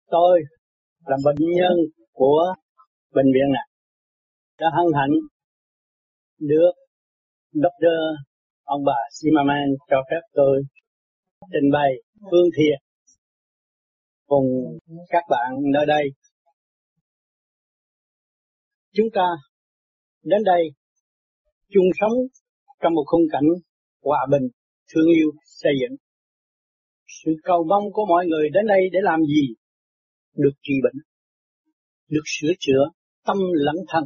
Tôi là bệnh nhân của bệnh viện này đã hân hạnh được Dr. ông bà Zimmerman cho phép tôi trình bày phương thiện cùng các bạn nơi đây. Chúng ta đến đây chung sống trong một khung cảnh hòa bình, thương yêu, xây dựng. Sự cầu mong của mọi người đến đây để làm gì? Được trị bệnh, được sửa chữa tâm lẫn thân.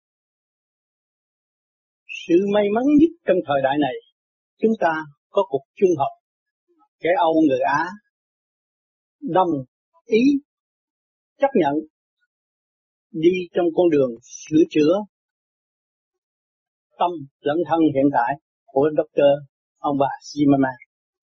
Sự may mắn nhất trong thời đại này, chúng ta có cuộc chung học. Kẻ Âu người Á đồng ý chấp nhận đi trong con đường sửa chữa tâm lẫn thân hiện tại của Dr. ông bà Zimmerman.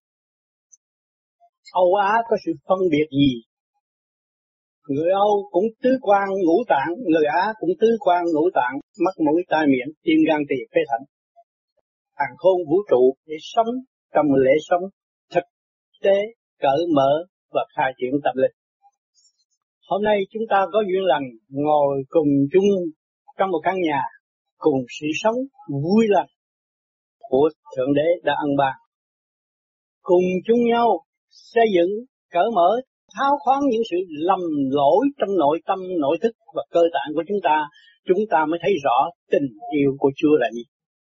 Âu Á có sự phân biệt gì? Người Âu cũng tứ quan ngũ tạng, người Á cũng tứ quan ngũ tạng, mắt mũi tai miệng, tim gan tỳ phế thận, hàng khôn vũ trụ để sống trong lễ sống thực tế, cởi mở và khai triển tâm linh. Hôm nay chúng ta có duyên lành ngồi cùng chung trong một căn nhà, cùng sự sống vui lành của Thượng Đế đã ân ban, cùng chung nhau xây dựng, cởi mở, tháo khoáng những sự lầm lỗi trong nội tâm, nội thức và cơ tạng của chúng ta mới thấy rõ tình yêu của Chúa là gì.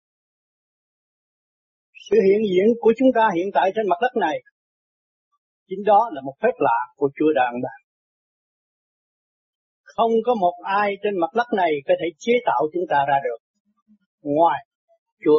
Sự hiện diện của chúng ta hiện tại trên mặt đất này, chính đó là một phép lạ của Chúa đã ân ban. Không có một ai trên mặt đất này có thể chế tạo chúng ta ra được, ngoài Chúa.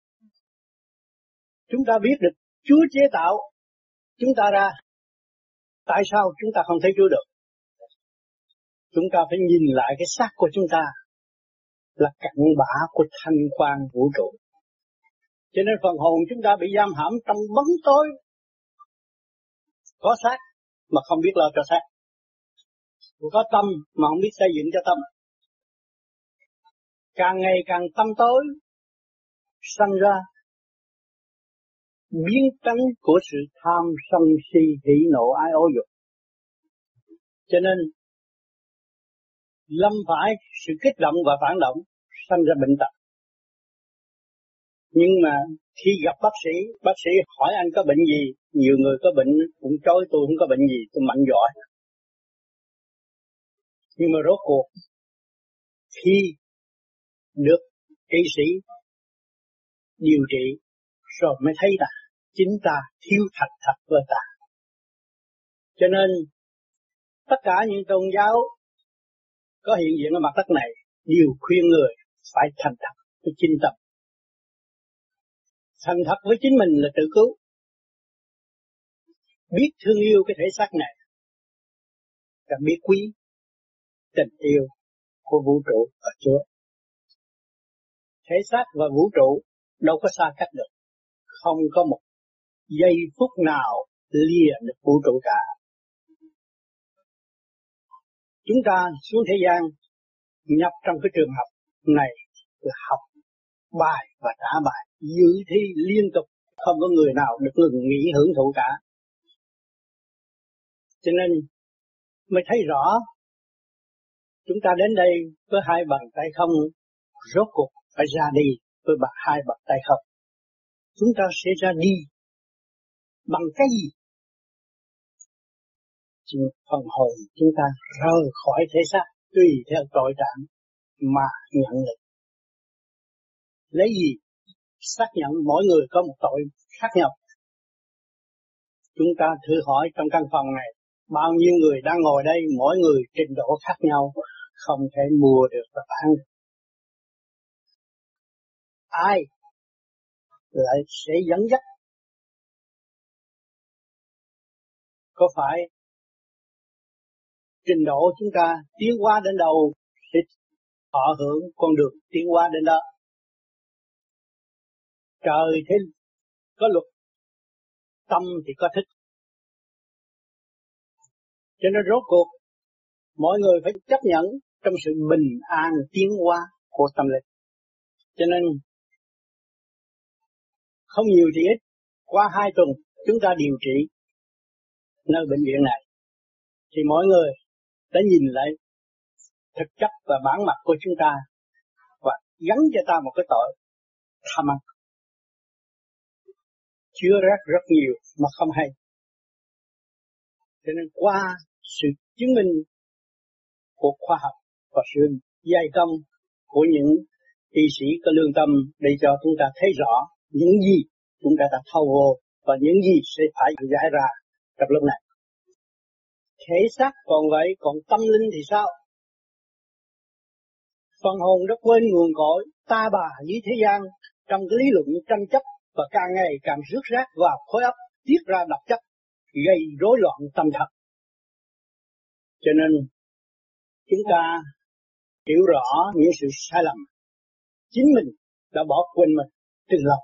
Chúng ta biết được Chúa chế tạo chúng ta ra, tại sao chúng ta không thấy Chúa được? Chúng ta phải nhìn lại cái xác của chúng ta là cặn bã của thanh quan vũ trụ. Cho nên phần hồn chúng ta bị giam hãm trong bóng tối, có xác mà không biết lo cho xác, có tâm mà không biết xây dựng cho tâm. Càng ngày càng tâm tối, sanh ra biến tánh của sự tham sân si hỉ nộ ái ố dục. Cho nên lâm phải sự kích động và phản động, sanh ra bệnh tật. Nhưng mà khi gặp bác sĩ hỏi anh có bệnh gì, nhiều người có bệnh cũng chối tôi không có bệnh gì, tôi mạnh giỏi. Nhưng mà rốt cuộc khi được y sĩ điều trị rồi mới thấy là chính ta thiếu thành thật với ta. Cho nên tất cả những tôn giáo có hiện diện ở mặt đất này đều khuyên người phải thành thật với chính tâm. Thành thật với chính mình là tự cứu. Biết thương yêu cái thể xác này, và biết quý tình yêu của vũ trụ và Chúa. Thể xác và vũ trụ đâu có xa cách được. Không có một giây phút nào lìa được vũ trụ cả. Chúng ta xuống thế gian nhập trong cái trường học này là học bài và trả bài, dự thi liên tục, không có người nào được ngừng nghỉ hưởng thụ cả. Cho nên mới thấy rõ chúng ta đến đây với hai bàn tay không, rốt cuộc phải ra đi với hai bàn tay không. Chúng ta sẽ ra đi bằng cái gì? Chỉ phần hồn chúng ta rời khỏi thể xác tùy theo tội trạng mà nhận được. Lấy gì xác nhận mỗi người có một tội khác nhau? Chúng ta thử hỏi trong căn phòng này, bao nhiêu người đang ngồi đây, mỗi người trình độ khác nhau, không thể mua được và bán được. Ai lại sẽ dẫn dắt? Có phải trình độ chúng ta tiến qua đến đâu sẽ thọ hưởng con đường tiến qua đến đó? Trời thế có luật, tâm thì có thích. Cho nên rốt cuộc mọi người phải chấp nhận trong sự bình an tiến hóa của tâm linh. Cho nên không nhiều thì ít, qua 2 tuần chúng ta điều trị nơi bệnh viện này. thì mọi người đã nhìn lại thực chất và bản mặt của chúng ta và gắn cho ta một cái tội tham ăn, chứa rất nhiều mà không hay. Cho nên qua sự chứng minh của khoa học và sự dày công của những y sĩ có lương tâm để cho chúng ta thấy rõ những gì chúng ta đã thâu vô và những gì sẽ phải giải ra trong lúc này. Thể xác còn vậy, còn tâm linh thì sao? Phần hồn đã quên nguồn cội, ta bà dưới thế gian, trong cái lý luận tranh chấp và càng ngày càng rước rác vào khối óc, tiết ra độc chất, gây rối loạn tâm thần. Cho nên chúng ta hiểu rõ những sự sai lầm, chính mình đã bỏ quên mình từ lâu.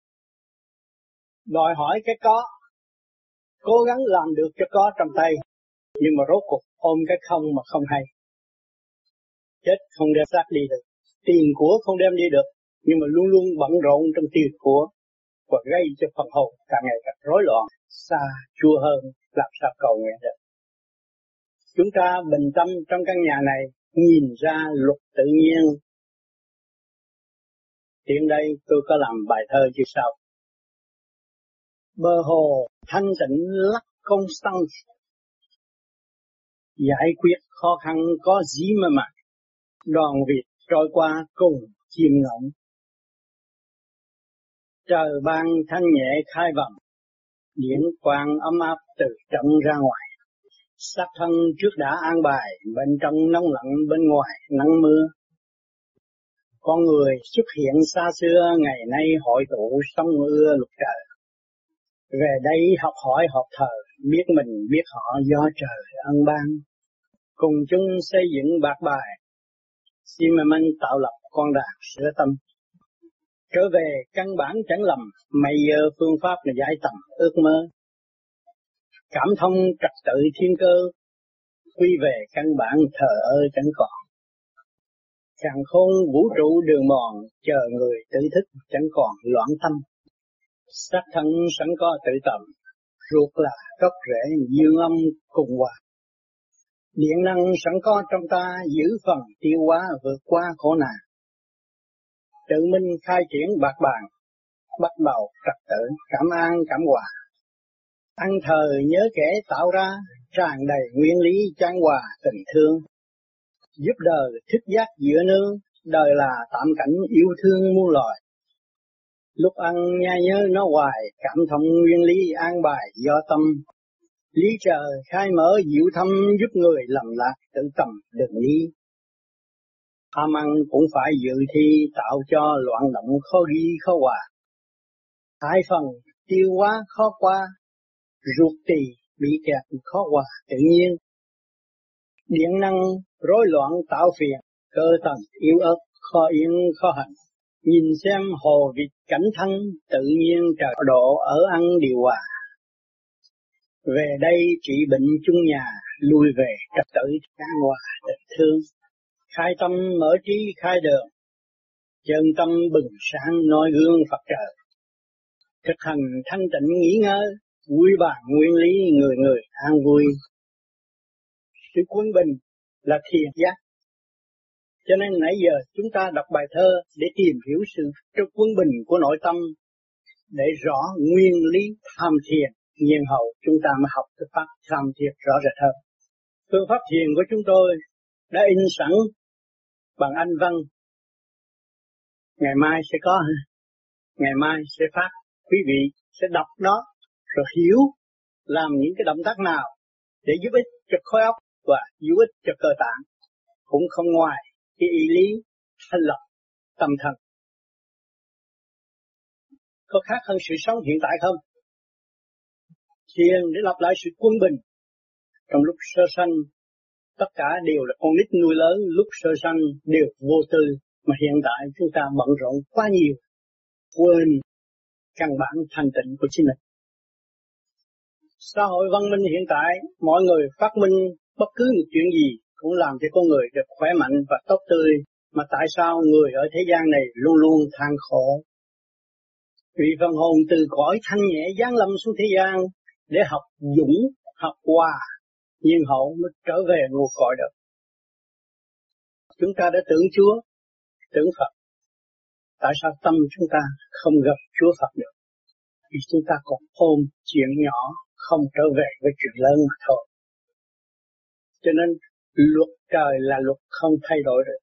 Đòi hỏi cái có, cố gắng làm được cho có trong tay, nhưng mà rốt cuộc ôm cái không mà không hay. Chết không đem xác đi được, tiền của không đem đi được, nhưng mà luôn luôn bận rộn trong tiền của và gây cho phần hồn càng ngày càng rối loạn, xa chua hơn, làm sao cầu nguyện được. Chúng ta bình tâm trong căn nhà này, nhìn ra luật tự nhiên. Tiện đây tôi có làm bài thơ như sau: bờ hồ thanh tịnh lắc không xăng, giải quyết khó khăn có gì mà đoàn Việt trôi qua cùng chiêm ngưỡng. Trời ban thanh nhẹ khai vòng, điện quang ấm áp từ trong ra ngoài. Sắc thân trước đã an bài, bên trong nóng lạnh, bên ngoài nắng mưa. Con người xuất hiện xa xưa, ngày nay hội tụ sông mưa lục trời. Về đây học hỏi học thờ, biết mình biết họ do trời ân ban. Cùng chung xây dựng bạc bài, xin mình tạo lập con đàn sửa tâm. Trở về căn bản chẳng lầm, mày giờ phương pháp là giải tầm ước mơ. Cảm thông trật tự thiên cơ, quy về căn bản thờ ơ chẳng còn. Càn khôn vũ trụ đường mòn, chờ người tự thức chẳng còn loạn tâm. Xác thân sẵn có tự tầm, ruột là gốc rễ dương âm cùng hòa. Điện năng sẵn có trong ta, giữ phần tiêu hóa vượt qua khổ nạn. Tự minh khai triển bạc bàn, bắt đầu trật tự cảm an cảm hòa. Ăn thờ nhớ kẻ tạo ra, tràn đầy nguyên lý chan hòa tình thương. Giúp đời thức giác giữa nương, đời là tạm cảnh yêu thương muôn loài. Lúc ăn nhai nhớ nó hoài, cảm thông nguyên lý an bài do tâm. Lý trời khai mở diệu thâm, giúp người lầm lạc tự tầm đừng đi. Tham ăn cũng phải dự thi, tạo cho loạn động khó ghi khó hòa. Hai phần tiêu hóa khó qua, ruột tỳ bị kẹt khó hòa tự nhiên. Điện năng rối loạn tạo phiền, cơ tầng yếu ớt khó yên khó hành. Nhìn xem hồ vịt cảnh thân, tự nhiên trời độ ở ăn điều hòa. Về đây trị bệnh chung nhà, lui về trật tự an hòa tình thương. Khai tâm mở trí khai đường, chân tâm bừng sáng noi gương Phật trời. Thực hành thanh tịnh nghỉ ngơi, vui bàn nguyên lý người người an vui. Sự quân bình là thiền giác. Cho nên nãy giờ chúng ta đọc bài thơ để tìm hiểu sự quân bình của nội tâm, để rõ nguyên lý tham thiền, nhiên hậu chúng ta mới học cái pháp tham thiền rõ rệt hơn. Phương pháp thiền của chúng tôi đã in sẵn bằng Anh văn. Ngày mai sẽ có, ngày mai sẽ phát, quý vị sẽ đọc nó rồi hiểu làm những cái động tác nào để giúp ích cho khối óc và giúp ích cho cơ tạng, cũng không ngoài cái ý lý thanh lọc tâm thần. Có khác hơn sự sống hiện tại không? Thiền để lập lại sự quân bình. Trong lúc sơ sanh, tất cả đều là con nít nuôi lớn, lúc sơ sanh đều vô tư, mà hiện tại chúng ta bận rộn quá nhiều, quên căn bản thanh tịnh của chính mình. Xã hội văn minh hiện tại, mọi người phát minh bất cứ một chuyện gì cũng làm cho con người được khỏe mạnh và tốt tươi, mà tại sao người ở thế gian này luôn luôn than khổ? Vì phần hồn từ cõi thanh nhẹ giáng lâm xuống thế gian để học dũng, học hòa, nhiên hậu mới trở về nguồn cội được. Chúng ta đã tưởng Chúa, tưởng Phật. Tại sao tâm chúng ta không gặp Chúa Phật được? Vì chúng ta còn ôm chuyện nhỏ không trở về với chuyện lớn mà thôi. Cho nên luật trời là luật không thay đổi được.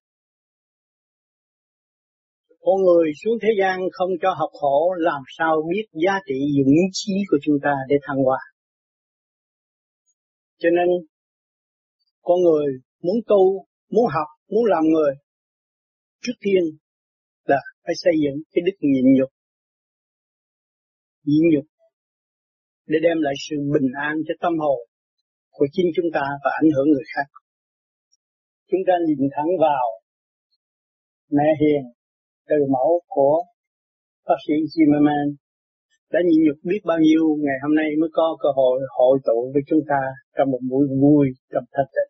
Con người xuống thế gian không cho học khổ, làm sao biết giá trị dũng chí của chúng ta để thăng hoa. Cho nên con người muốn tu, muốn học, muốn làm người, trước tiên là phải xây dựng cái đức nhịn nhục. Nhịn nhục để đem lại sự bình an cho tâm hồn của chính chúng ta và ảnh hưởng người khác. Chúng ta nhìn thẳng vào mẹ hiền từ mẫu của bác sĩ Zimmerman đã nhịn nhục biết bao nhiêu, ngày hôm nay mới có cơ hội hội tụ với chúng ta trong một buổi vui trong thanh tịnh.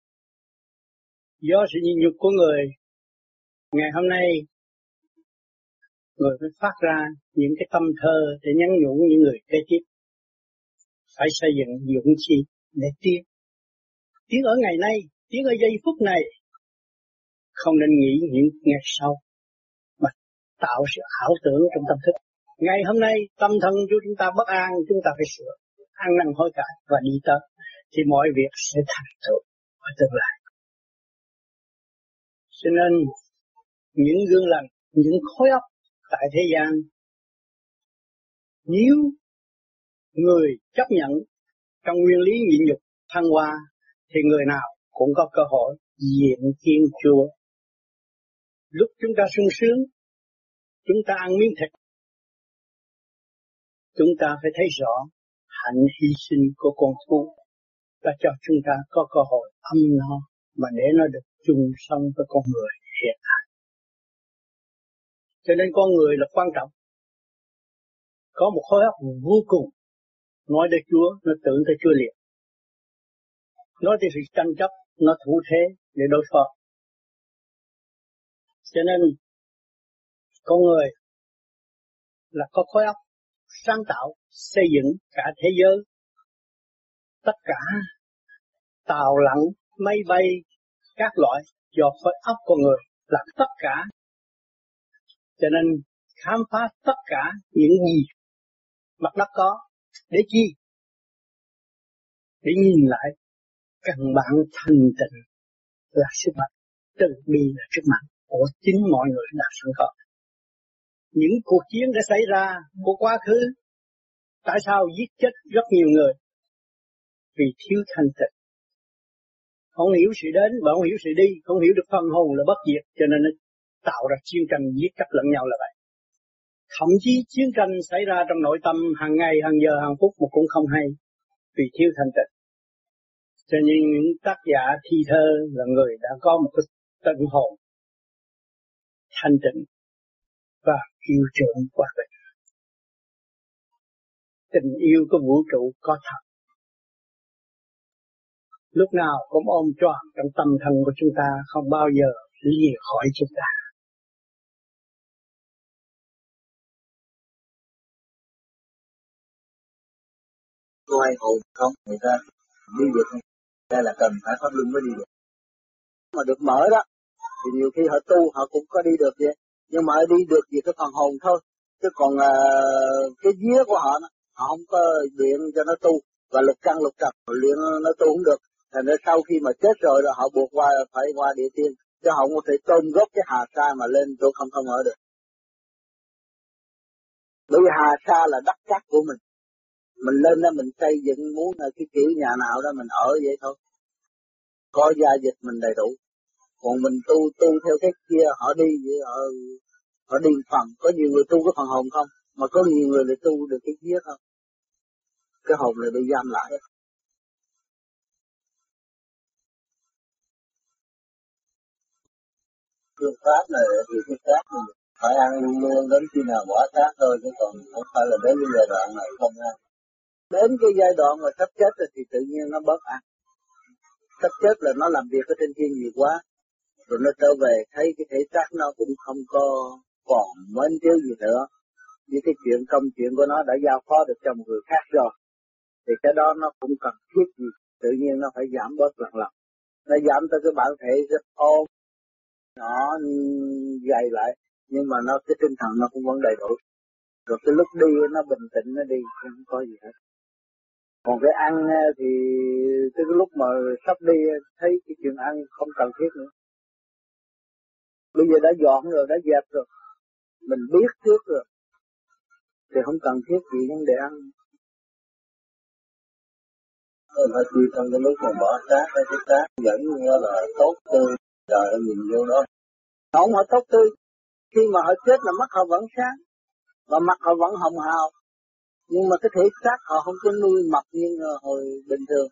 Do sự nhịn nhục của người, ngày hôm nay người phải phát ra những cái tâm thơ để nhắn nhủ những người kế tiếp. Phải xây dựng dũng khí để tiến. Tiến ở ngày nay, tiến ở giây phút này. Không nên nghĩ những ngày sau, mà tạo sự ảo tưởng trong tâm thức. Ngày hôm nay, tâm thân của chúng ta bất an, chúng ta phải sửa, ăn năn hối cải và đi tới, thì mọi việc sẽ thành tựu ở tương lai. Cho nên, những gương lành, những khối óc tại thế gian, nếu người chấp nhận trong nguyên lý nhịn nhục thăng hoa, thì người nào cũng có cơ hội diện kiến Chúa. Lúc chúng ta sung sướng, chúng ta ăn miếng thịt, chúng ta phải thấy rõ hạnh hy sinh của con thú và cho chúng ta có cơ hội âm no mà để nó được chung sống với con người hiện tại. Cho nên con người là quan trọng. Có một khối óc vô cùng. Nói đến Chúa, nó tưởng tới Chúa liền. Nói tới sự tranh chấp, nó thủ thế để đối phó. Cho nên con người là có khối óc sáng tạo, xây dựng cả thế giới. Tất cả tàu lặn, máy bay, các loại do khối óc con người làm tất cả. Cho nên khám phá tất cả những gì mặt đất có. Để chi? Để nhìn lại căn bản thanh tịnh là sức mạnh, từ bi là sức mạnh của chính mọi người đã sẵn có. Những cuộc chiến đã xảy ra của quá khứ, tại sao giết chết rất nhiều người? Vì thiếu thanh tịnh. Không hiểu sự đến và không hiểu sự đi, không hiểu được phân hồn là bất diệt, cho nên nó tạo ra chiến tranh giết cắt lẫn nhau là vậy. Thậm chí chiến tranh xảy ra trong nội tâm hàng ngày, hàng giờ, hàng phút mà cũng không hay, vì thiếu thanh tịnh. Cho nên những tác giả thi thơ là người đã có một cái tâm hồn thanh tịnh và yêu trượng hòa bình. Tình yêu của vũ trụ có thật. Lúc nào cũng ôm trọn trong tâm thân của chúng ta, không bao giờ lìa khỏi chúng ta. Có ai hồn không? Người ta đi được không? Đây là cần phải pháp luân mới đi được. Mà được mở đó, thì nhiều khi họ tu họ cũng có đi được vậy. Nhưng mà đi được vì cái phần hồn thôi. Chứ còn cái vía của họ, họ không có luyện cho nó tu. Và lục căn lục trần luyện nó tu không được. Thành ra sau khi mà chết rồi họ buộc phải qua địa tiên. Chứ họ không có thể tôm gốc cái hà sa mà lên tôi không ở được. Bởi vì hà sa là đất cát của mình. Mình lên đó mình xây dựng muốn là cái kiểu nhà nào đó mình ở vậy thôi. Có gia dịch mình đầy đủ. Còn mình tu theo cái kia họ đi vậy họ đi phần. Có nhiều người tu cái phần hồn không, mà có nhiều người lại tu được cái kia không. Cái hồn lại bị giam lại. Phương pháp này thì cái khác mình phải ăn luôn đến khi nào bỏ xác thôi, chứ còn không phải là đến cái giai đoạn này không ăn. Đến cái giai đoạn mà sắp chết rồi thì tự nhiên nó bớt ăn. Sắp chết là nó làm việc ở trên kia nhiều quá, rồi nó trở về thấy cái thể xác nó cũng không có còn mến thiếu gì nữa. Như cái chuyện công chuyện của nó đã giao phó được cho một người khác rồi, thì cái đó nó cũng cần thiết gì, tự nhiên nhiên nó phải giảm bớt lần lần. Nó giảm tới cái bản thể rất ôm, nó dày lại, nhưng mà nó cái tinh thần nó cũng vẫn đầy đủ. Rồi cái lúc đi nó bình tĩnh nó đi, không có gì hết. Còn cái ăn thì tới cái lúc mà sắp đi thấy cái chuyện ăn không cần thiết nữa. Bây giờ đã dọn rồi, đã dẹp rồi, mình biết trước rồi, thì không cần thiết gì vấn đề ăn. Phải khi trong cái lúc mà bỏ xác, cái xác vẫn là tốt tươi, trời ơi nhìn vô đó. Không họ tốt tươi, khi mà họ chết là mắt họ vẫn sáng, và mặt họ vẫn hồng hào. Nhưng mà cái thể xác họ không có nuôi mập như hồi bình thường.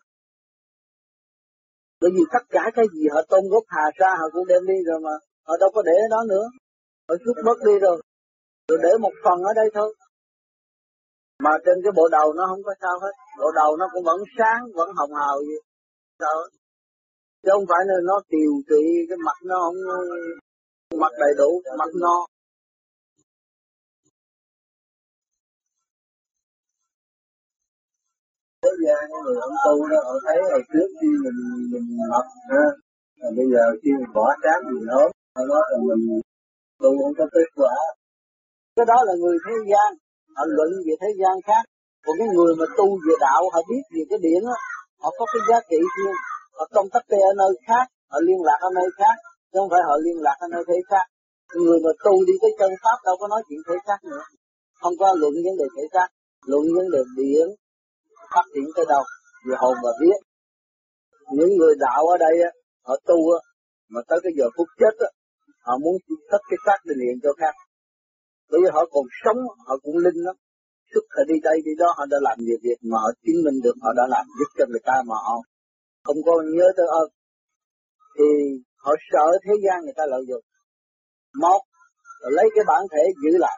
Bởi vì tất cả cái gì họ tôn gốc hà sa họ cũng đem đi rồi mà, họ đâu có để đó nữa. Họ rút bớt đi rồi để một phần ở đây thôi. Mà trên cái bộ đầu nó không có sao hết, bộ đầu nó cũng vẫn sáng, vẫn hồng hào vậy. Sao? Chứ không phải là nó tiều trị, cái mặt nó không, mặt đầy đủ, mặt no. Thế ra những người ông tu đó, họ thấy hồi trước khi mình mập ha, bây giờ khi mình bỏ sáng mình ốm, họ nói là mình tu không có kết quả. Cái đó là người thế gian, họ luận về thế gian khác. Còn cái người mà tu về đạo, họ biết về cái điển á, họ có cái giá trị riêng. Họ công tác ở nơi khác, họ liên lạc ở nơi khác, chứ không phải họ liên lạc ở nơi thế khác. Người mà tu đi tới chân pháp đâu có nói chuyện thể xác nữa. Không có luận vấn đề thể xác, luận vấn đề điển, phát triển tới đâu, về hồn và vía. Những người đạo ở đây, họ tu, mà tới cái giờ phút chết, họ muốn thất cái xác đi liền cho khác. Bởi vì họ còn sống, họ cũng linh lắm. Suốt thời đi đây đi đó, họ đã làm nhiều việc mà họ chứng minh được họ đã làm giúp cho người ta mà họ không có nhớ tới ơn. Thì họ sợ thế gian người ta lợi dụng. Một, lấy cái bản thể giữ lại.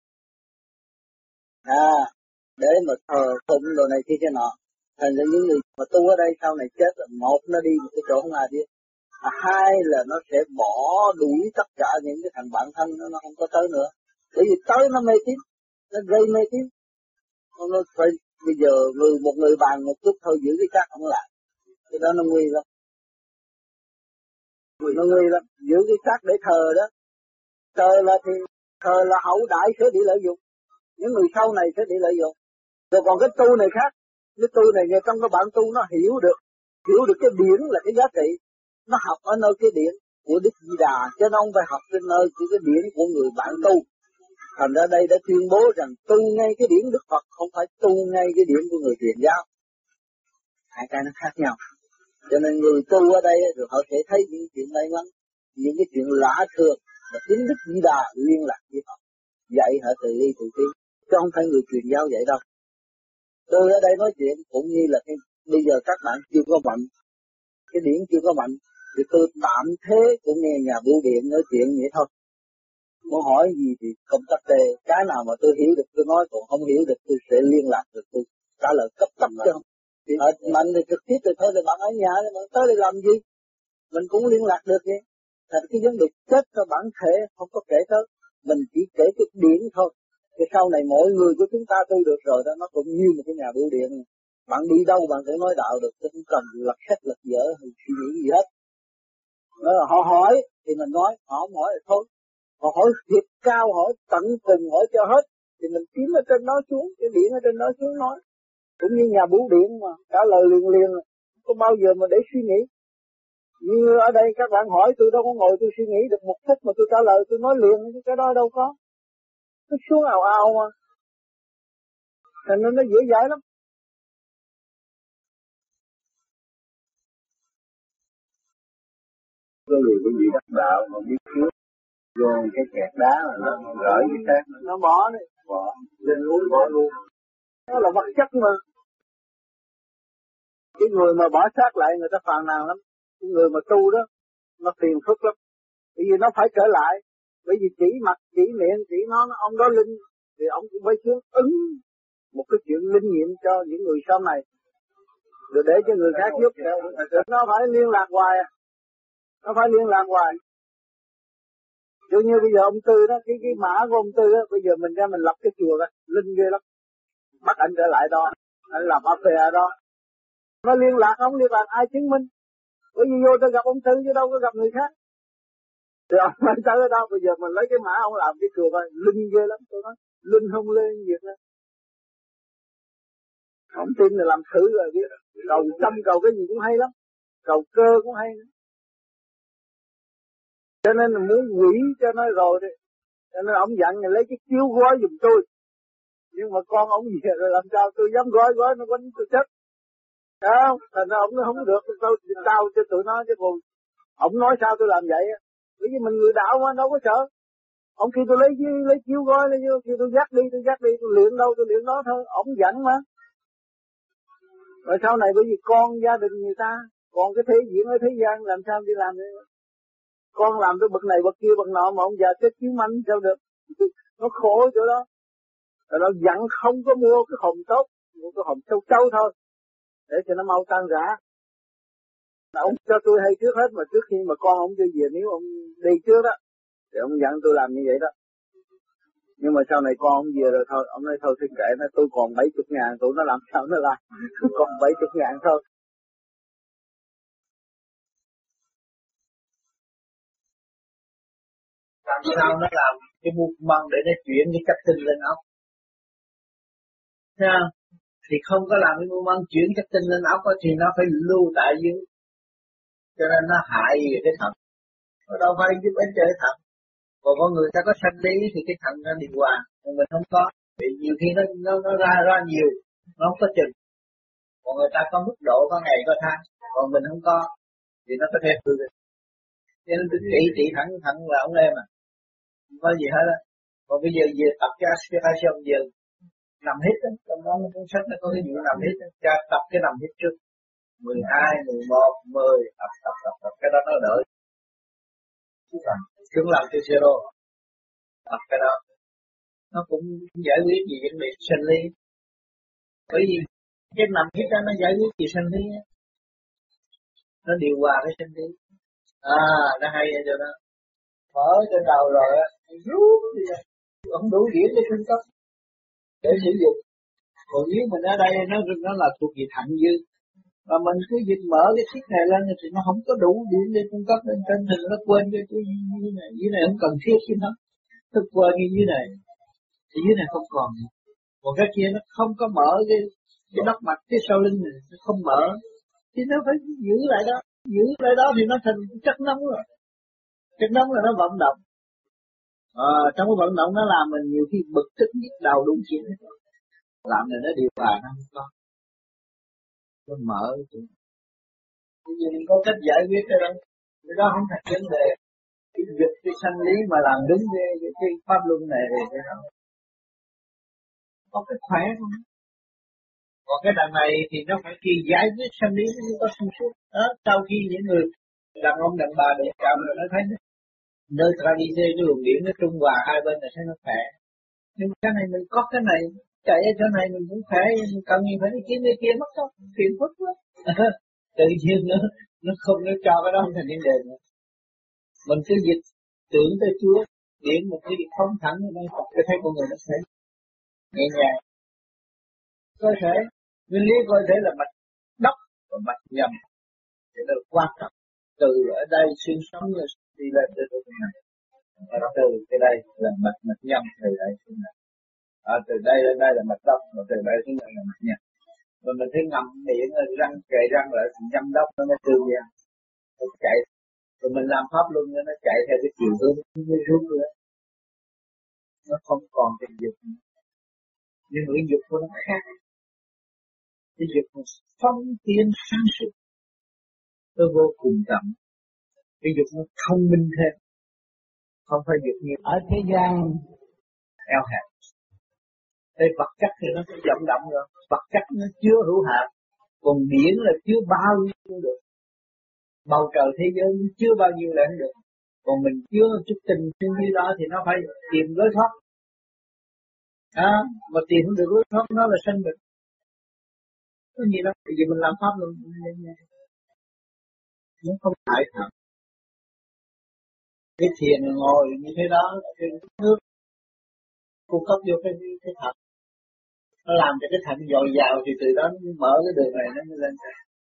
Để mà thờ phụng đồ này kia cái nọ. Thành ra những người mà tu ở đây sau này chết, một nó đi một cái chỗ không ai biết. Hai là nó sẽ bỏ đuổi tất cả những cái thằng bạn thân nó không có tới nữa. Bởi vì tới nó mê tín, nó gây mê tín. Nó phải, bây giờ một người bàn một chút thôi giữ cái xác không lại. Cái đó nó nguy lắm. Nó nguy lắm, giữ cái xác để thờ đó. Thờ là hậu đại sẽ bị lợi dụng. Những người sau này sẽ bị lợi dụng. Rồi còn cái tu này khác. Cái tu này trong cái bản tu nó hiểu được cái điển là cái giá trị. Nó học ở nơi cái điển của Đức Di Đà, chứ nó không phải học trên nơi của cái điển của người bạn tu. Thành ra đây đã tuyên bố rằng tu ngay cái điển Đức Phật, không phải tu ngay cái điển của người truyền giáo. Hai cái nó khác nhau. Cho nên người tu ở đây rồi họ sẽ thấy những chuyện may mắn, những cái chuyện lạ thường mà chính Đức Di Đà liên lạc với họ, dạy họ từ ly từ tí, chứ không phải người truyền giáo vậy đâu. Tôi ở đây nói chuyện cũng như là bây giờ các bạn chưa có mạnh, cái điển chưa có mạnh, thì tôi tạm thế cũng nghe nhà bưu điện nói chuyện vậy thôi. Muốn hỏi gì thì công tác tề, cái nào mà tôi hiểu được tôi nói, còn không hiểu được tôi sẽ liên lạc được, tôi trả lời cấp tốc chứ không. Thì mạnh thì trực tiếp tôi thôi là bạn ở nhà thì bạn tới đây làm gì? Mình cũng liên lạc được vậy. Thành cái vấn đề chết cho bản thể không có kể tới, mình chỉ kể cái điển thôi. Thì sau này mỗi người của chúng ta tu được rồi đó, nó cũng như một cái nhà bưu điện. Bạn đi đâu bạn cũng nói đạo được, chứ không cần lật sách lật dở hay suy nghĩ gì hết. Nói là họ hỏi thì mình nói, họ không hỏi thì thôi. Họ hỏi thiệt cao, hỏi tận cùng, hỏi cho hết, thì mình kiếm ở trên đó xuống, cái điện ở trên đó xuống nói. Cũng như nhà bưu điện mà, trả lời liền, không có bao giờ mà để suy nghĩ. Như ở đây các bạn hỏi tôi đâu có ngồi tôi suy nghĩ được một phút mà tôi trả lời, tôi nói liền, cái đó đâu có. Nó xuống ào ào mà. Thành nên nó dễ dãi lắm. Có người cái gì đắc đạo mà biết trước, vô cái kẹt đá là nó gửi cái xác, nó bỏ đi, lên núi bỏ luôn. Đó là vật chất mà. Cái người mà bỏ xác lại người ta phàn nàn lắm. Cái người mà tu đó, nó phiền phức lắm. Bởi vì nó phải trở lại. Bởi vì chỉ mặt, chỉ miệng, chỉ nó ông đó linh, thì ông cũng phải xuống ứng một cái chuyện linh nghiệm cho những người sau này. Rồi để cho người khác giúp. Nó phải liên lạc hoài. Nó phải liên lạc hoài. Chứ như bây giờ ông Tư đó, cái mã của ông Tư đó, bây giờ mình ra mình lập cái chùa đó, linh ghê lắm. Bắt anh trở lại đó, anh làm áp phê ở đó. Nó liên lạc không liên lạc ai chứng minh? Bởi vì vô tôi gặp ông Tư chứ đâu có gặp người khác. Thì ông nói tới ở đâu bây giờ mình lấy cái mã ông làm cái cười coi, linh ghê lắm tôi nói, linh không lên việc đó. Không tin là làm thử rồi biết. Cầu tâm cầu cái gì cũng hay lắm, cầu cơ cũng hay nữa. Cho nên là muốn quỷ cho nó rồi đi. Cho nên ông dặn là lấy cái chiếu gói giùm tôi. Nhưng mà con ông về rồi làm sao tôi dám gói nó quánh tôi chết. Thấy không? Thành ra ông nó không được, tôi tao cho tụi nó chứ còn ông nói sao tôi làm vậy á. Bởi vì mình người đạo mà đâu có sợ. Ông kêu tôi lấy chiếu gói, kêu tôi dắt đi, tôi luyện đâu tôi luyện đó thôi. Ông dặn mà. Rồi sau này bởi vì con gia đình người ta, còn cái thế diện ở thế gian làm sao đi làm đây? Con làm tới bậc này bậc kia bậc nọ mà ông già chết chiếu manh sao được? Nó khổ chỗ đó. Rồi nó dặn không có mua cái hòm tốt, mua cái hòm sâu thôi, để cho nó mau tan rã. Ông cho tôi hay trước hết mà trước khi mà con ông cho về, nếu ông đi trước đó, thì ông dặn tôi làm như vậy đó. Nhưng mà sau này con ông về rồi thôi, ông nói thôi xin kệ nó, tôi còn 70.000, tụi nó làm sao nó làm, tôi còn 70.000 thôi. Làm sao nó làm cái buộc măng để nó chuyển cái chất tinh lên ốc. Thấy không? Thì không có làm cái buộc măng chuyển chất tinh lên ốc thì nó phải lưu tại dưới. Cho nên nó hại cái thận. Nó đâu phải giúp ích cho cái thận. Còn con người ta có sanh lý thì cái thận nó điều hòa, còn mình không có. Vì nhiều khi nó ra nhiều, nó không có chừng. Còn người ta có mức độ, có ngày có tháng, còn mình không có, thì nó có thể hư được. Cho nên trị thận là ông em à, không có gì hết á. Còn bây giờ về tập cái aspiration giờ nằm hít á, trong đó cuốn sách nó có cái vụ nằm hít á, cho tập cái nằm hít trước. 12, 11, 10, tập cái đó nó đỡ. Chúng làm cho zero, tập cái đó, nó cũng giải quyết gì vấn đề sinh lý. Bởi vì cái nằm hít đó nó giải quyết gì sinh lý á, nó điều hòa cái sinh lý. Nó hay ở chỗ đó. Mở trên đầu rồi á, rút đi ra, không đủ điểm để cung cấp để sử dụng. Còn nếu mình ở đây nó là thuộc về thận dư, mà mình cứ dịch mở cái chiếc này lên thì nó không có đủ điểm để cung cấp lên trên, thì nó quên cái dưới này không cần thiết chứ nó quên như dưới này, thì dưới này không còn. Còn cái kia nó không có mở cái đốc mạch cái sau lưng này, nó không mở, thì nó phải giữ lại đó thì nó thành chất nóng rồi. Chất nóng là nó vận động. Trong cái vận động nó làm mình nhiều khi bực tức nhức đầu đúng chuyện hết. Làm này nó điều hòa nó không có. Nó mở. Bây giờ mình có cách giải quyết cái đó. Cái đó không thành vấn đề. Cái việc cái sanh lý mà làm đúng cái pháp luân này thì cái đó có cái khỏe không? Còn cái đằng này thì nó phải khi giải quyết sanh lý nó mới có thông suốt. Đó, sau khi những người đàn ông đàn bà để chạm rồi nó thấy nơi ta đi theo cái luồng điển nó trung hòa hai bên là thấy nó khỏe. Nhưng mà cái này mình có cái này chạy ở chỗ này mình cũng khỏe, mình cần gì phải đi kiếm cái kia mất đâu, phiền phức lắm. Tự nhiên nó không, nó cho cái đó không thành vấn đề nữa. Mình cứ dịch tưởng tới Chúa, điển một cái việc phóng thẳng như này, cái thấy con người nó sẽ nhẹ nhàng. Cơ thể, nguyên lý cơ thể là mạch đốc và mạch nhầm, thì nó quan trọng. Từ ở đây xuyên sống rồi đi lên tới chỗ này. Từ cái đây là mạch nhầm, từ đây xuống này. Từ đây lên đây là mạch đốc, và từ đây xuống này là mạch nhầm. Rồi mình thấy ngậm miệng rồi răng kề răng lại thì nhâm đốc nó mới trừ ra. Nó chạy. Rồi mình làm pháp luân nó chạy theo cái chiều hướng nó rút nữa. Nó không còn tình dục nữa. Nhưng mà cái dục của nó khác. Cái dục nó phong tiến sáng suốt. Nó vô cùng chậm. Cái dục nó thông minh thêm. Không phải dục như ở thế gian eo hẹp. Cái vật chất thì nó sẽ vận động rồi. Vật chất nó chưa hữu hạn. Còn điển là chưa bao nhiêu cũng được. Bầu trời thế giới chưa bao nhiêu là được. Còn mình chưa chút tình như đó thì nó phải tìm lối thoát. Mà tìm không được lối thoát nó là sanh bệnh. Có gì đâu, bây giờ mình làm pháp luôn. Nó không hại thật. Cái thiền ngồi như thế đó, cái nước cung cấp vô cái thật. Nó làm cho cái thận dồi dào thì từ đó nó mở cái đường này nó mới lên.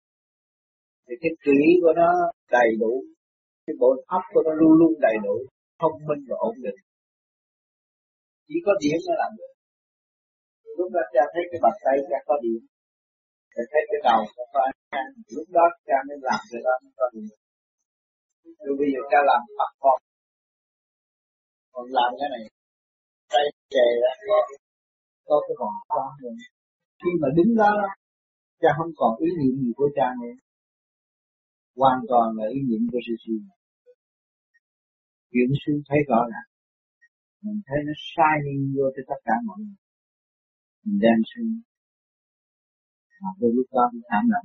thì cái trí của nó đầy đủ, cái bộ óc của nó luôn luôn đầy đủ, thông minh và ổn định. Chỉ có điểm nó làm được. Lúc đó cha thấy cái bàn tay cha có điểm, cha thấy cái đầu nó có ánh sáng, lúc đó cha mới làm cái đó nó có điểm. Rồi bây giờ cha làm bắt con, còn làm cái này, tay chè ra có cái vòng con rồi. Khi mà đứng đó, cha không còn ý niệm gì của cha nữa, hoàn toàn là ý niệm của sư sư. Chuyện sư thấy rõ ràng, mình thấy nó sai đi vô cho tất cả mọi người, mình đem sư, mà tôi lúc đó cũng thảm lặng.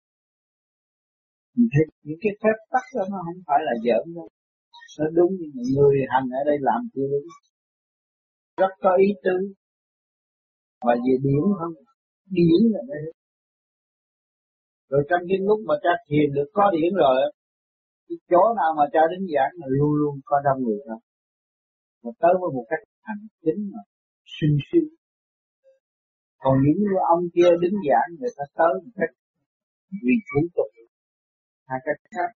Mình thấy những cái phép tắc đó nó không phải là giỡn đâu, nó đúng như mọi người hành ở đây làm chưa đúng, rất có ý tứ, mà về điển không, điển là đây. Rồi trong cái lúc mà cha thiền được có điển rồi, cái chỗ nào mà cha đến giảng là luôn luôn có đông người thôi, mà tới với một cách hành chính mà sung sướng. Còn những ông kia đứng giảng người ta tới một cách vì thủ tục, hai cách khác.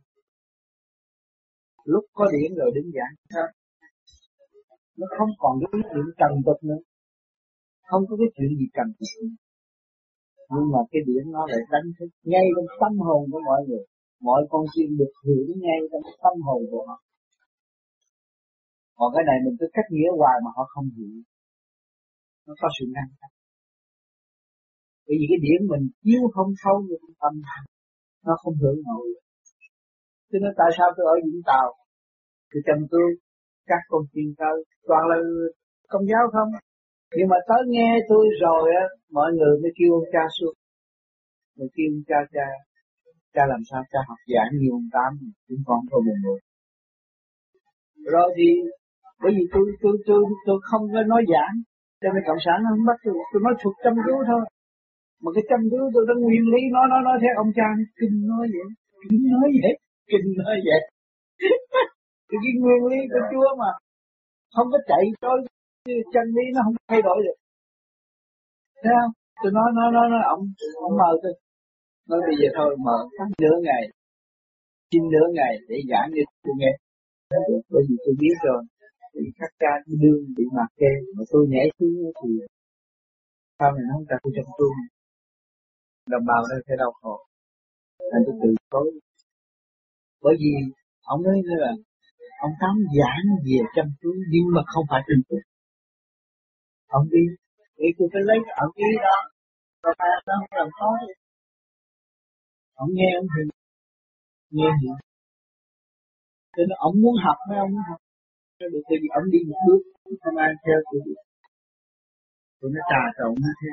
Lúc có điển rồi đứng giảng khác, nó không còn cái chuyện trần tục nữa, không có cái chuyện gì trần tục nữa. Nhưng mà cái điển nó lại đánh thức ngay trong tâm hồn của mọi người, mọi con chim được hưởng ngay trong tâm hồn của họ. Còn cái này mình cứ cách nghĩa hoài mà họ không hiểu, nó có sự ngăn cách. Bởi vì cái điển mình chiếu không thấu vô tâm, nó không hưởng nổi. Cho nên tại sao tôi ở Vũng Tàu, tôi chăm tôi các con tiên cơ toàn là công giáo không, nhưng mà tới nghe tôi rồi á, mọi người mới kêu ông cha xuống, rồi kêu ông cha làm sao cha học giảng nhiều ông Tám, chúng con thôi buồn buồn. Rồi thì bởi vì tôi không có nói giảng, cho nên cộng sản nó không bắt tôi nói thuộc chăm chú thôi. Mà cái chăm chú tôi đã nguyên lý nói theo ông cha kinh nói vậy, kinh nói vậy. Thì cái nguyên lý của Chúa mà không có chạy trôi, chân lý nó không thay đổi được. Thấy không? Tôi nói ông mời tôi. Nói bây giờ thôi mở nửa ngày, xin nửa ngày để giảng cho tôi nghe. Bởi vì tôi biết rồi, thì các cha đương bị mặc kê, mà tôi nhảy xuống thì sau này nó không trả tôi trong tôi. Đồng bào đây phải đau khổ. Nên tôi từ chối. Bởi vì ông nói là ông Tám giảng về chăm chú nhưng mà không phải tin tức. Ông đi, thì tôi phải lấy cái ẩn ý đó, rồi phải nó không làm khó gì. Ông nghe ông hiểu, nghe hiểu. Cho nên ông muốn học mấy ông muốn học. Cho nên vì ông đi một bước, không ai theo tôi đi. Tôi nó trà trộn nó theo.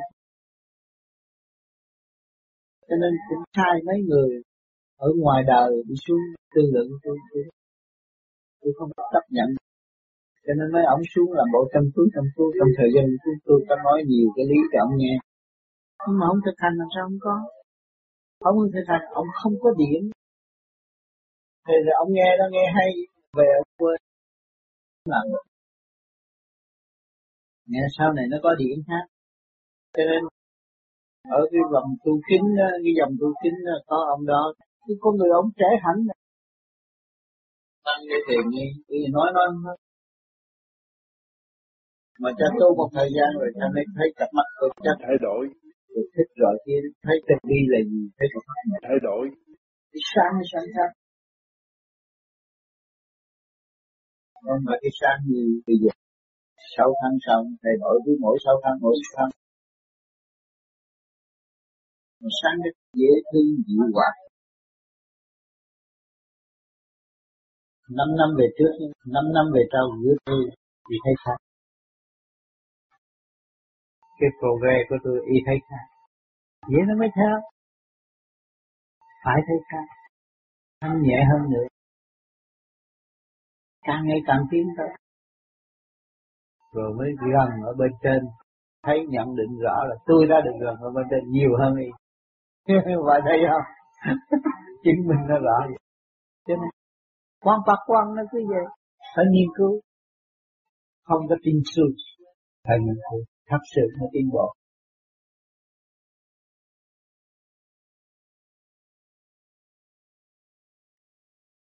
Cho nên cũng sai mấy người ở ngoài đời đi xuống tư lượng tôi không chấp nhận. Cho nên mấy ông xuống làm bộ chăm chú trong thời gian tôi có nói nhiều cái lý cho ông nghe. Nhưng mà ông thực hành làm sao không có. Ông thực hành, ông không có điểm. Thì rồi ông nghe nó nghe hay, về ông quên. Làm được. Nghe sau này nó có điểm khác. Cho nên ở cái vòng tu kính, cái dòng tu kính có ông đó. Cái con người ông trẻ hẳn. Tăng cái tiền đi, vì nói hết. Mà cha tu một thời gian rồi cha mới thấy cặp mắt của cha thay đổi. Rồi thích rồi kia, thấy tình đi là gì, thấy cặp mắt thay đổi. Cái sáng khác. Còn mà cái sáng như bây giờ 6 tháng sau thay đổi, với mỗi 6 tháng. Mà sáng rất dễ thương dịu hòa. 5 năm về trước, 5 năm về sau giữa tôi thì thấy khác. Cái progress của tôi y thấy khác. Vậy nó mới theo. Phải thấy khác. Thanh nhẹ hơn nữa. Càng ngày càng tiến tới. Rồi mới gần ở bên trên. Thấy nhận định rõ là tôi đã được gần ở bên trên nhiều hơn đi. Vậy thấy không? Chứng minh nó rõ vậy. Cho nên quan nó cứ vậy. Phải nghiên cứu. Không có tin xương. Phải nghiên cứu. Thật sự nó tiến bộ.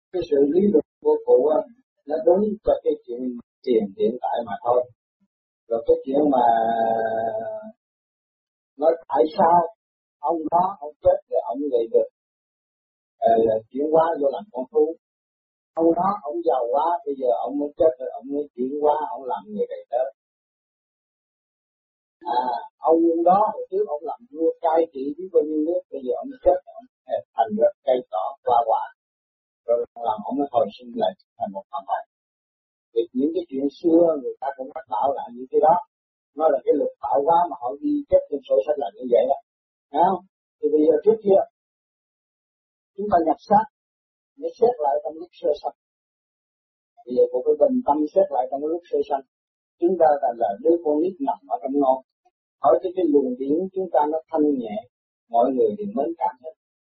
cái sự lý luận của cụ á, nó đúng cho cái chuyện tiền hiện tại mà thôi. Rồi cái chuyện mà nói tại sao ông đó ông chết rồi ông vậy được chuyển hóa vô làm con thú. Ông đó ông giàu quá, bây giờ ông mới chết rồi ông mới chuyển hóa ông làm người đầy tớ. Ông đó hồi trước ông làm vua cai trị với bao nhiêu nước, bây giờ ông chết ông thành ra cây cỏ hoa quả, rồi làm ông mới hồi sinh lại thành một thằng hồn. Thì những cái chuyện xưa người ta cũng bắt bảo lại những cái đó, nó là cái luật tạo hóa mà họ ghi chép trên sổ sách là như vậy đó, thấy không? Thì bây giờ trước kia chúng ta nhập xác để xét lại trong lúc sơ sanh, bây giờ cũng phải bình tâm xét lại trong lúc sơ sanh. Chúng ta là đứa con nít nằm ở trong ngon, hỏi cái luồng điển chúng ta nó thanh nhẹ, mọi người thì mến cảm hết,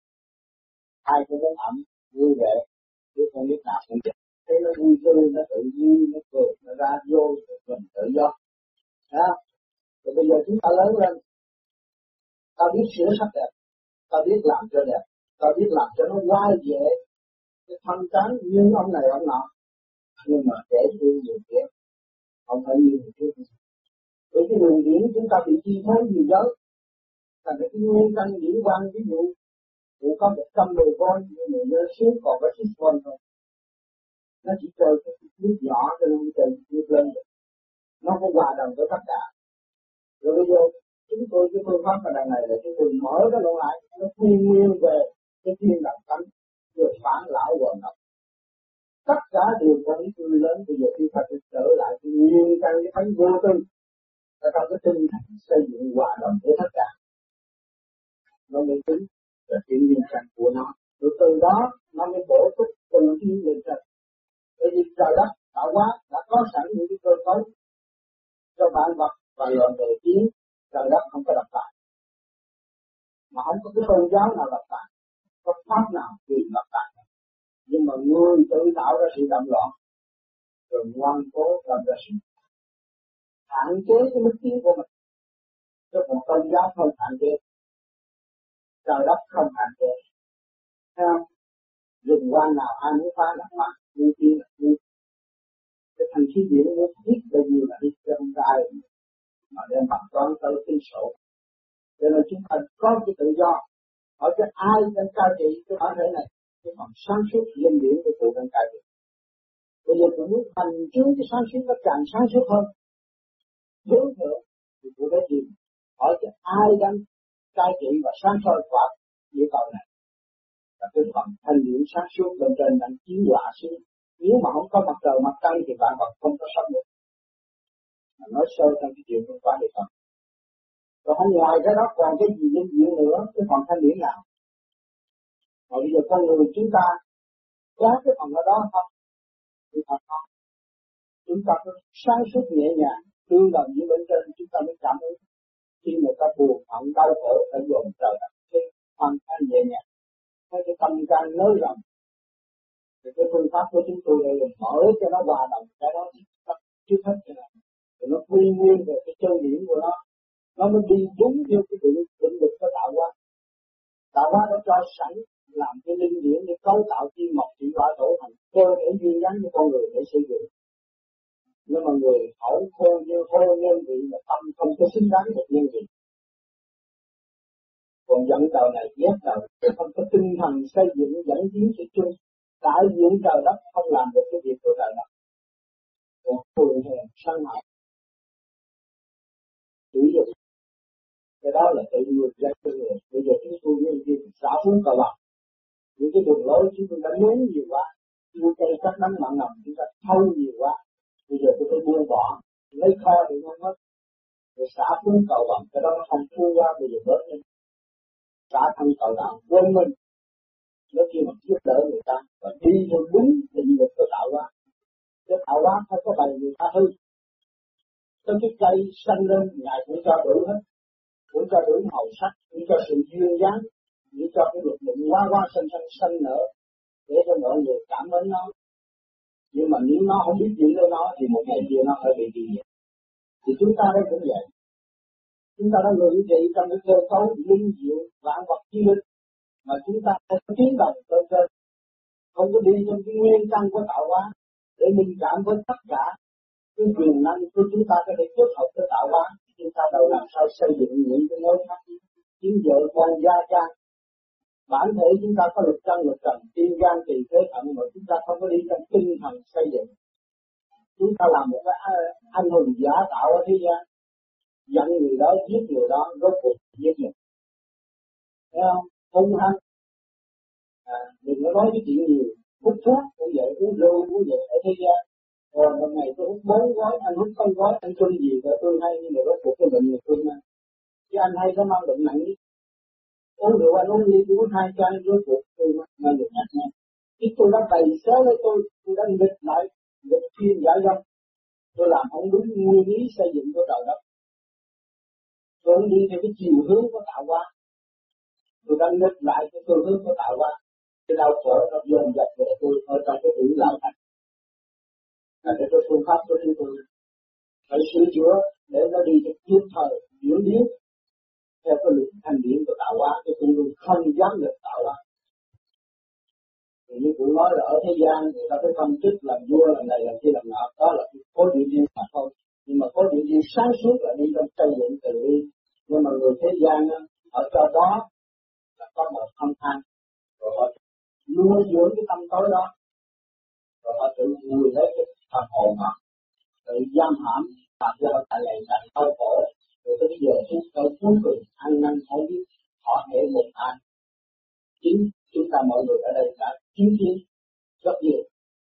ai cũng muốn ẩm vui vẻ, đứa con nít nào cũng vậy. Thế nó vui tươi, nó tự vui, nó cười, nó ra vô, mình tự do. Đó. Rồi bây giờ chúng ta lớn lên, ta biết sửa sắc đẹp, ta biết làm cho đẹp, ta biết làm cho nó quay về cái thân cán như ông này ông nọ, nhưng mà để thương nhiều kia, không phải nhiều người kia. Với cái đường điển chúng ta bị chi phối nhiều giới, thành cái nguyên căn điển quan, ví dụ cũng có 110V nhưng mà nó xuống còn có 6V thôi, nó chỉ chơi cái nước nhỏ cho nên chơi nước lên, nó không hòa đồng với tất cả. Rồi bây giờ chúng tôi cái phương pháp ở đằng này là chúng tôi mở cái lộ lại, nó nguyên về cái thiên đàng tánh, rồi phản lão quần động. Tất cả đều có những người lớn, bây giờ chúng ta phải trở lại cái nguyên căn cái thánh vô tư, ở trong cái tinh thần xây dựng hòa đồng với tất cả, nó mới tính là cái nguyên căn của nó. Rồi từ đó nó mới bổ túc từ thiên lên trên. Bởi vì trời đất tạo hóa đã có sẵn những cái cơ cấu cho vạn vật và loài người tiến, trời đất không có độc tài, mà không có cái tôn giáo nào độc tài, có pháp nào bị độc tài. Nhưng mà người tự tạo ra sự động loạn, rồi ngoan cố làm ra sự hạn chế cái mức tiến của mình. Chứ một tôn giáo không hạn chế, trời đất không hạn chế, thấy không? Rừng quan nào ai muốn phá là phá, vui tiên là vui. Cái thành khí điển muốn biết bao nhiêu là biết, chứ không có ai mà đem bằng toán tới tính sổ. Cho nên chúng ta có cái tự do, hỏi cho ai đang cai trị cái bản thể này, cái phần sáng suốt linh điển của cụ đang cai trị. Bây giờ cụ muốn thành trước cái sáng suốt nó càng sáng suốt hơn, hướng thượng thì cụ phải tìm hỏi cho ai đang cai trị và sáng soi quả địa cầu này, và cái phần thanh điển sáng suốt bên trên đang chiếu hỏa xuống. Nếu mà không có mặt trời mặt trăng thì bạn vật không có sống được. Mà nói sơ trong cái chuyện của quả địa cầu. Rồi không ngoài cái đó còn cái gì linh diệu nữa, cái phần thanh điển nào? Mà bây giờ con người chúng ta có cái phần ở đó không? Thì thật không? Chúng ta có sáng suốt nhẹ nhàng, tương đồng với bên trên chúng ta mới cảm ứng. Khi người ta buồn hận đau khổ phải dồn trời đất cái hoàn cảnh nhẹ nhàng, cái tâm can nới rộng. Thì cái phương pháp của chúng tôi đây là mở cho nó hòa đồng cái đó trước hết cho nó quy nguyên về cái chân điển của nó mới đi đúng theo cái định luật của tạo hóa. Tạo hóa đã cho sẵn làm cái linh điển để cấu tạo kim mộc thủy hỏa thổ thành cơ thể duyên dáng cho con người để sử dụng. Nhưng mà người khẩu khô như khô nhân vị mà tâm không có xứng đáng được nhân vị. Còn dẫn trời này ghét trời, chứ không có tinh thần xây dựng dẫn tiến sự chung. Đại diện trời đất không làm được cái việc của trời đất. Còn thường hèn sân hận, chủ dụng. Cái đó là tự người gây cho người. Bây giờ chúng tôi với kia xả xuống cầu bọc. Những cái đường lối chúng tôi đã nếm nhiều quá, những cây cắt đắng mặn nồng chúng ta thâu nhiều quá. Bây giờ tôi phải buông bỏ, lấy kho để ngon hết. Rồi xả xuống cầu bọc, cái đó nó không phu qua, bây giờ bớt lên. Xả thân cầu đạo quên mình. Nó kia mà giúp đỡ người ta và đi theo đúng định luật của tạo hóa. Chứ tạo hóa không có bày người ta hư. Cho cái cây xanh lên, Ngài cũng cho đủ hết. Cũng cho đủ màu sắc, cũng cho sự duyên dáng, cũng cho cái luật định hoa xanh nở để cho mọi người cảm ơn nó. Nhưng mà nếu nó không biết giữ lấy nó thì một ngày kia nó phải bị gì vậy? Thì chúng ta đây cũng vậy. Chúng ta đã ngự trị trong cái cơ cấu linh diệu vạn vật chi linh mà chúng ta phải tiến đồng lên trên, không có đi trong cái nguyên căn của tạo hóa để mình cảm với tất cả cái quyền năng của chúng ta có thể kết hợp với tạo hóa. Chúng ta đâu làm sao xây dựng những cái mối khác chính vợ con gia trang. Bản thể chúng ta có lực trần, tim gan tỳ phế thận mà chúng ta không có đi trong tinh thần xây dựng. Chúng ta làm một cái anh hùng giả tạo ở thế gian, giận người đó, giết người đó, rốt cuộc giết mình. Thấy không? Hung hăng. Đừng có nói cái chuyện nhiều. Hút thuốc cũng vậy, uống rượu cũng vậy ở thế gian. Rồi một ngày tôi hút 4 gói, anh hút không gói, anh chung gì rồi tôi hay, nhưng mà rốt cuộc cái bệnh này tôi mang. Chứ anh hay có mang bệnh nặng nhất. Uống rượu anh uống ly, tôi uống 2 chai, rốt cuộc tôi mang bệnh nặng nhất. Khi tôi đã bày xéo với tôi đã nghịch lại, nghịch thiên giải dông. Tôi làm không đúng nguyên lý xây dựng của trời đất. Tôi không đi theo cái chiều hướng của tạo hóa. Tôi đã nghịch lại cái phương hướng của tạo hóa. Cái đau khổ nó dồn dập về tôi ở trong cái tuổi lão thành. Là cái phương pháp của chúng tôi phải sửa chữa để nó đi được kịp thời diễn biến theo cái luật thành điển của tạo hóa. Cái tôi luôn không dám được tạo hóa. Như cụ nói là ở thế gian người ta phải phân tích làm vua làm này làm kia làm nọ, đó là có điều duyên mà thôi. Nhưng mà có điều duyên sáng suốt là đi trong xây dựng từ bi. Nhưng mà người thế gian ở cho đó là có một âm thanh, rồi họ nuôi dưỡng cái tâm tối đó, rồi họ tự nuôi lấy cái phần hồn họ, tự giam hãm làm cho họ tại lệ tại đau khổ. Rồi tới bây giờ cuối cùng ăn năn không biết họ hệ một ai. Chính chúng ta mọi người ở đây đã chứng kiến rất nhiều.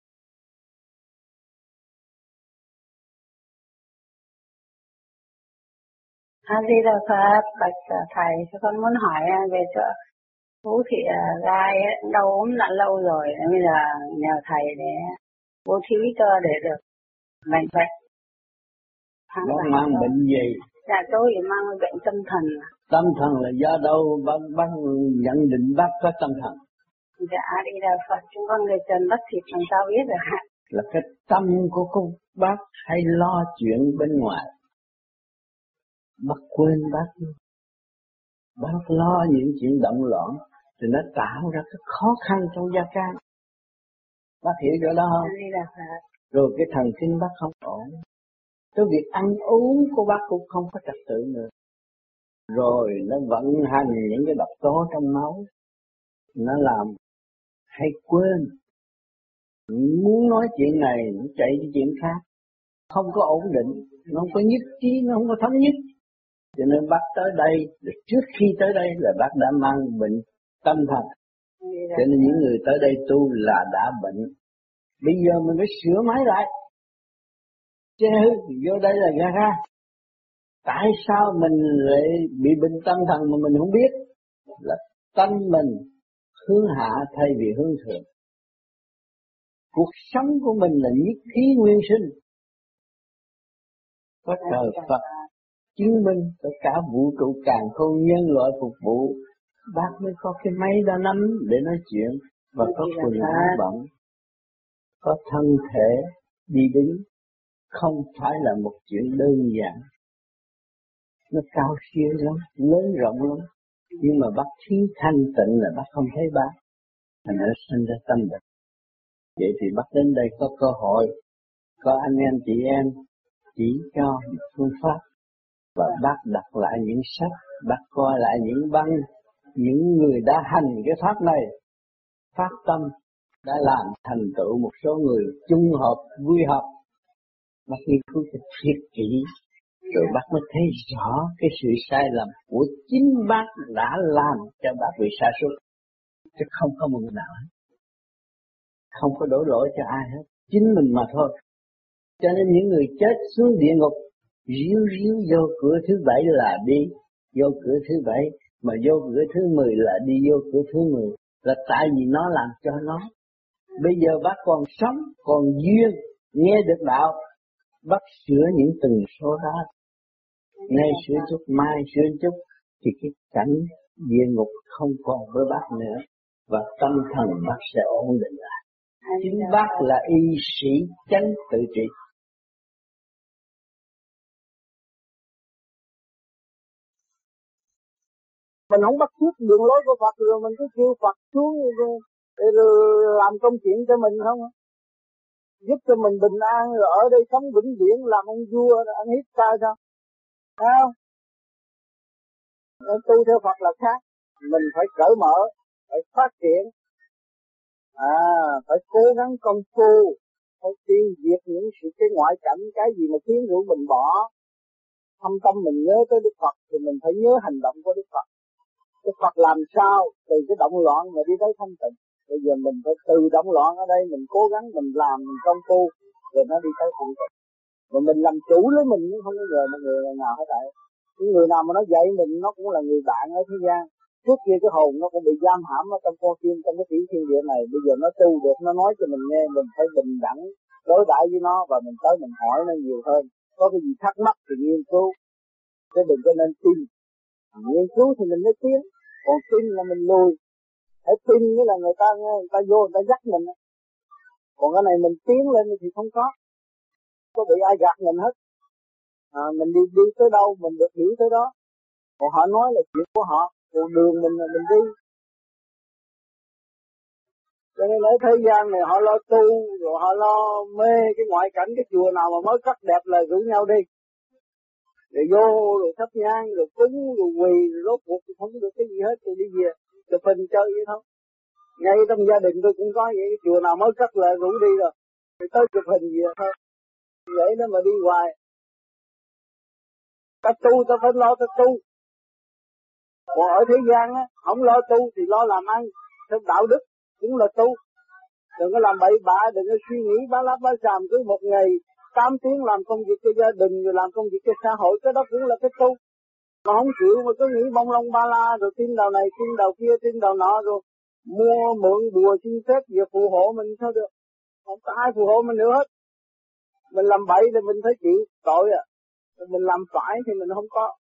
A Di Đà Phật, bạch thầy, con muốn hỏi về chỗ Vũ Thị Gai đau ốm đã lâu rồi, bây giờ nhờ thầy để bố thí cho để được bệnh bệnh. Nó mang bệnh gì? Dạ tôi mang bệnh tâm thần. Tâm thần là do đâu? Bác nhận định bác có tâm thần. Dạ đi Đà Phật, chúng con người trần bất thịt làm sao biết được hả? Là cái tâm của cô bác hay lo chuyện bên ngoài. Bác quên bác lo những chuyện động loạn thì nó tạo ra cái khó khăn trong gia can. Bác hiểu chỗ đó không? Đi Đà Phật. Rồi cái thần kinh bác không ổn. Cái việc ăn uống của bác cũng không có trật tự nữa. Rồi nó vận hành những cái độc tố trong máu. Nó làm hay quên. Muốn nói chuyện này, nó chạy đi chuyện khác. Không có ổn định, nó không có nhất trí, nó không có thống nhất. Cho nên bác tới đây, trước khi tới đây là bác đã mang bệnh tâm thần. Cho nên những người tới đây tu là đã bệnh. Bây giờ mình phải sửa máy lại. Chứ vô đây là ra. Tại sao mình lại bị bệnh tâm thần mà mình không biết? Là tâm mình hướng hạ thay vì hướng thượng. Cuộc sống của mình là nhất khí nguyên sinh. Có trời Phật chứng minh tất cả vũ trụ càn khôn nhân loại phục vụ. Bác mới có cái máy đo nắm để nói chuyện. Và có quần áo bận. Có thân thể đi đứng. Không phải là một chuyện đơn giản. Nó cao siêu lắm, lớn rộng lắm. Nhưng mà bác thiếu thanh tịnh là bác không thấy bác. Thành ra sinh ra tâm bệnh. Vậy thì bác đến đây có cơ hội, có anh em chị em chỉ cho một phương pháp. Và bác đặt lại những sách, bác coi lại những băng, những người đã hành cái pháp này, phát tâm, đã làm thành tựu một số người chung hợp, vui hợp. Bác nghiên cứu cho thiệt kỹ, rồi bác mới thấy rõ cái sự sai lầm của chính bác đã làm cho bác bị sa sút, chứ không có một người nào hết. Không có đổ lỗi cho ai hết, chính mình mà thôi. Cho nên những người chết xuống địa ngục, ríu vô cửa thứ 7 là đi, vô cửa thứ 7, mà vô cửa thứ 10 là đi vô cửa thứ 10. Là tại vì nó làm cho nó. Bây giờ bác còn sống, còn duyên, nghe được đạo, bác sửa những từng số đó. Nay sửa chút, mai sửa chút, thì cái cảnh địa ngục không còn với bác nữa. Và tâm thần bác sẽ ổn định lại. Chính bác là y sĩ chánh tự trị. Mình không bắt chước đường lối của Phật rồi mình cứ kêu Phật xuống để làm công chuyện cho mình không, giúp cho mình bình an, rồi ở đây sống vĩnh viễn làm ông vua ăn hiếp ta sao? Thấy không? Tu theo Phật là khác, mình phải cởi mở, phải phát triển, phải cố gắng công phu, phải tiêu diệt những sự cái ngoại cảnh, cái gì mà khiến rủ mình bỏ. Thâm tâm mình nhớ tới Đức Phật thì mình phải nhớ hành động của Đức Phật. Đức Phật làm sao từ cái động loạn mà đi tới thanh tịnh. Bây giờ mình phải từ động loạn ở đây mình cố gắng mình làm mình công phu rồi nó đi tới thanh tịnh. Mà mình làm chủ lấy mình cũng không có giờ một người nào hết tại. Những người nào mà nó dạy mình nó cũng là người bạn ở thế gian. Trước kia cái hồn nó cũng bị giam hãm ở trong con tim, trong cái tiểu thiên địa này. Bây giờ nó tu được, nó nói cho mình nghe, mình phải bình đẳng đối đãi với nó và mình tới mình hỏi nó nhiều hơn. Có cái gì thắc mắc thì nghiên cứu, chứ đừng có nên tin. Nghiên cứu thì mình mới tiến, còn tin là mình lùi. Hãy tin nghĩa là người ta vô người ta dắt mình. Còn cái này mình tiến lên thì không có bị ai gạt mình hết. Mình đi tới đâu mình được hiểu tới đó. Còn họ nói là chuyện của họ, còn đường mình là mình đi. Cho nên ở thế gian này họ lo tu, rồi họ lo mê cái ngoại cảnh, cái chùa nào mà mới cắt đẹp là rủ nhau đi. Rồi vô, rồi thắp nhang, rồi cúng, rồi quỳ, rồi rốt cuộc thì không được cái gì hết, rồi đi về, chụp hình chơi vậy thôi. Ngay trong gia đình tôi cũng có vậy, cái chùa nào mới cắt là rủ đi rồi, rồi tới chụp hình gì thôi. Vậy đó mà đi hoài. Ta tu, ta phải lo ta tu. Còn ở thế gian á, không lo tu thì lo làm ăn, theo đạo đức cũng là tu. Đừng có làm bậy bạ, đừng có suy nghĩ bá láp bá xàm, cứ một ngày 8 tiếng làm công việc cho gia đình, rồi làm công việc cho xã hội, cái đó cũng là cái tu. Mà không chịu mà cứ nghĩ bông lông ba la, rồi tin đầu này, tin đầu kia, tin đầu nọ, rồi mua mượn đùa xin phép việc phù hộ mình sao được. Không có ai phù hộ mình nữa hết. Mình làm bậy thì mình phải chịu tội à. Mình làm phải thì mình không có.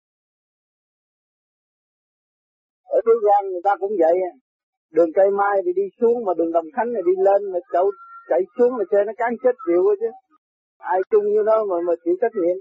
Ở thế gian người ta cũng vậy. Đường Cây Mai thì đi xuống, mà đường Đồng Khánh thì đi lên, mà chạy xuống mà chơi nó cán chết chịu chứ. Ai chung như đó mà chịu trách nhiệm.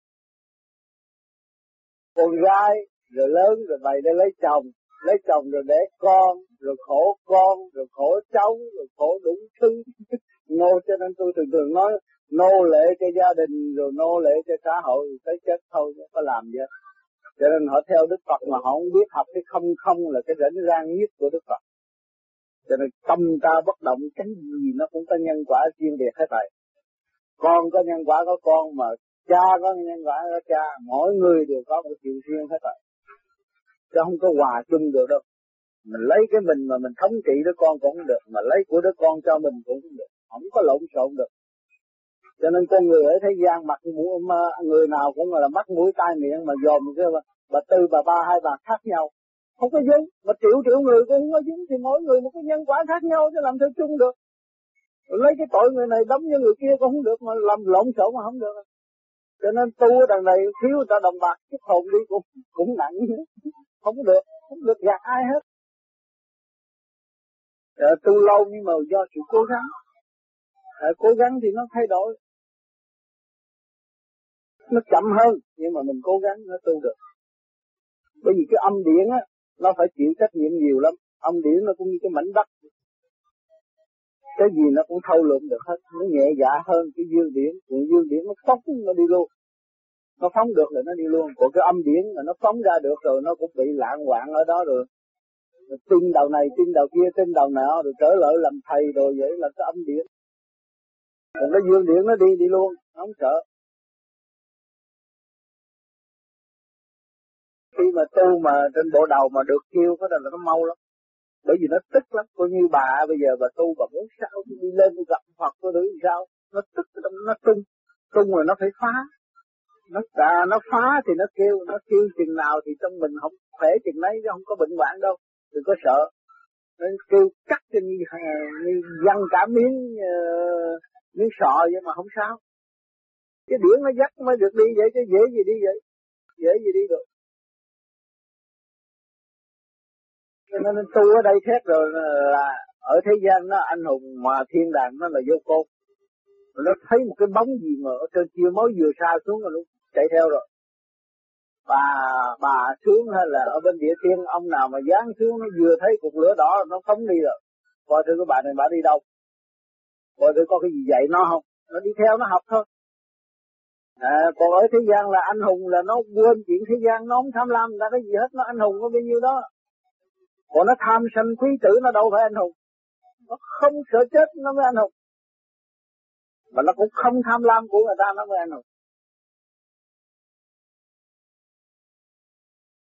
Con gái rồi lớn rồi bày để lấy chồng rồi để con, rồi khổ cháu, rồi khổ đủ thứ. Nô, cho nên tôi thường nói nô lệ cho gia đình, rồi nô lệ cho xã hội, tới chết thôi, chứ có làm gì hết. Cho nên họ theo Đức Phật mà họ không biết học cái không là cái rảnh rang nhất của Đức Phật. Cho nên tâm ta bất động, cái gì nó cũng có nhân quả riêng biệt hết thầy. Con có nhân quả có con, mà cha có nhân quả có cha, mỗi người đều có một chuyện riêng hết thầy. Chứ không có hòa chung được đâu. Mình lấy cái mình mà mình thống trị đứa con cũng không được, mà lấy của đứa con cho mình cũng không được, không có lộn xộn được. Cho nên con người ở thế gian mặt mũi, người nào cũng là mắt mũi tai miệng mà dòm cái bà Tư bà Ba hai bà khác nhau, không có dính. Mà triệu người cũng không có dính, thì mỗi người một cái nhân quả khác nhau chứ làm sao chung được. Rồi lấy cái tội người này đấm cho người kia cũng không được, mà làm lộn xộn mà không được. Cho nên tu ở đằng này thiếu người ta đồng bạc, cái hồn đi cũng nặng, không được gạt ai hết. Tu lâu nhưng mà do sự cố gắng. Cố gắng thì nó thay đổi, nó chậm hơn, nhưng mà mình cố gắng nó tu được. Bởi vì cái âm điển á, nó phải chịu trách nhiệm nhiều lắm. Âm điển nó cũng như cái mảnh đất, cái gì nó cũng thâu lượm được hết, nó nhẹ dạ hơn cái dương điển. Còn dương điển nó phóng nó đi luôn, nó phóng được là nó đi luôn. Còn cái âm điển là nó phóng ra được rồi nó cũng bị lạng hoạn ở đó rồi. Tin đầu này, tin đầu kia, tin đầu nọ, rồi trở lại làm thầy rồi, vậy là cái âm điển. Còn cái dương điển nó đi luôn, nó không sợ. Khi mà tu mà trên bộ đầu mà được kêu có là nó mau lắm. Bởi vì nó tức lắm. Coi như bà bây giờ bà tu bà muốn sao đi lên gặp Phật có được sao. Nó tức, nó tung rồi nó phải phá. Nó phá thì nó kêu chừng nào thì trong mình không khỏe chừng nấy, chứ không có bệnh hoạn đâu. Đừng có sợ. Nó kêu cắt cho như văng cả miếng sọ vậy mà không sao. Cái điển nó dắt mới được đi vậy chứ dễ gì đi vậy. Dễ gì đi được. Cho nên tu ở đây thét rồi là ở thế gian nó anh hùng, mà thiên đàng nó là vô côn. Nó thấy một cái bóng gì mà ở trên kia mới vừa xa xuống rồi nó chạy theo rồi. Bà xuống hay là ở bên địa thiên, ông nào mà dán xuống nó vừa thấy cục lửa đỏ nó phóng đi rồi. coi thử cái bạn này bà đi đâu, coi thử có cái gì dạy nó không, nó đi theo nó học thôi. Còn ở thế gian là anh hùng là nó quên chuyện thế gian, nó không tham lam ra cái gì hết, nó anh hùng có bao nhiêu đó. Còn nó tham sân quý tử nó đâu phải anh hùng, nó không sợ chết nó mới anh hùng, mà nó cũng không tham lam của người ta nó mới anh hùng.